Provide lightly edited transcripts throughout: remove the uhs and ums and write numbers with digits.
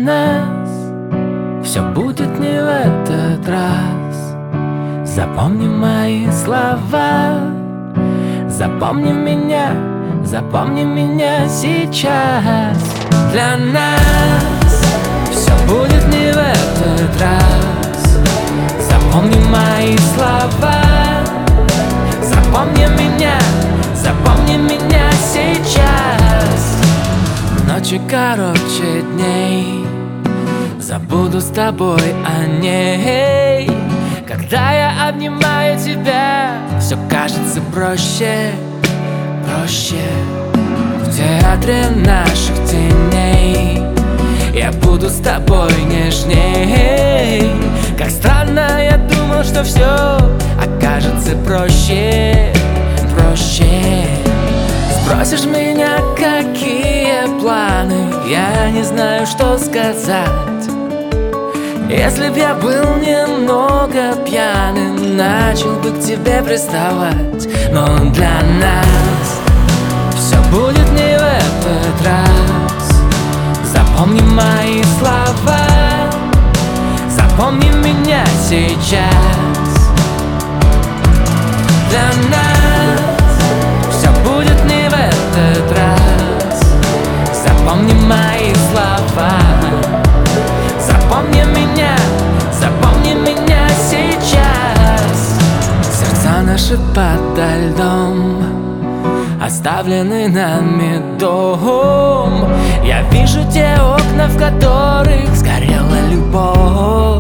нас все будет не в этот раз. Запомни мои слова, запомни меня сейчас. Для нас все будет не в этот раз. Запомни мои слова, запомни меня сейчас. Ночи короче дней, забуду с тобой о ней. Когда я обнимаю тебя, все кажется проще. В театре наших теней я буду с тобой нежней. Как странно, я думал, что все окажется проще. Спросишь меня, какие планы, я не знаю, что сказать. Если б я был немного пьяным, начал бы к тебе приставать. Но для нас все будет не в этот раз. Запомни мои слова, запомни меня сейчас. Для нас все будет не в этот раз. Запомни мои слова, запомни меня сейчас. Сердца наши подо льдом, оставленный нами дом. Я вижу те окна, в которых сгорела любовь.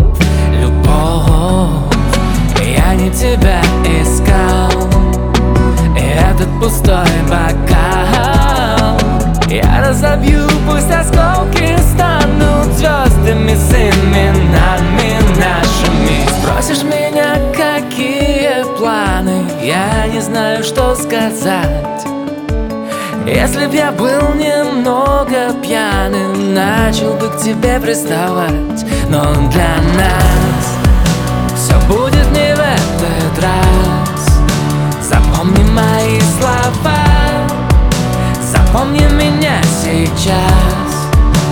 Я не тебя искал, и этот пустой бокал я разобью, пусть осколки станут звездами с именами нашими. Спросишь меня, какие планы, я не знаю, что сказать. Если б я был немного пьяным, начал бы к тебе приставать. Но для нас все будет не в этот раз. Запомни мои слова, запомни меня сейчас.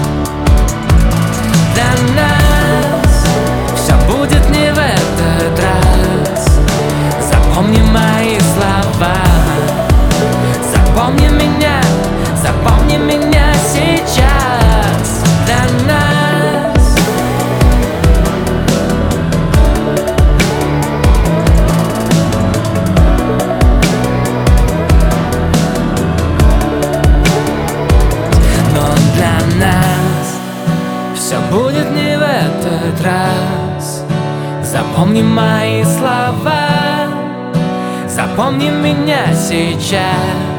Для нас все будет не в этот раз. Запомни мои слова, запомни меня сейчас. Для нас но для нас все будет не в этот раз. Запомни мои слова, запомни меня сейчас.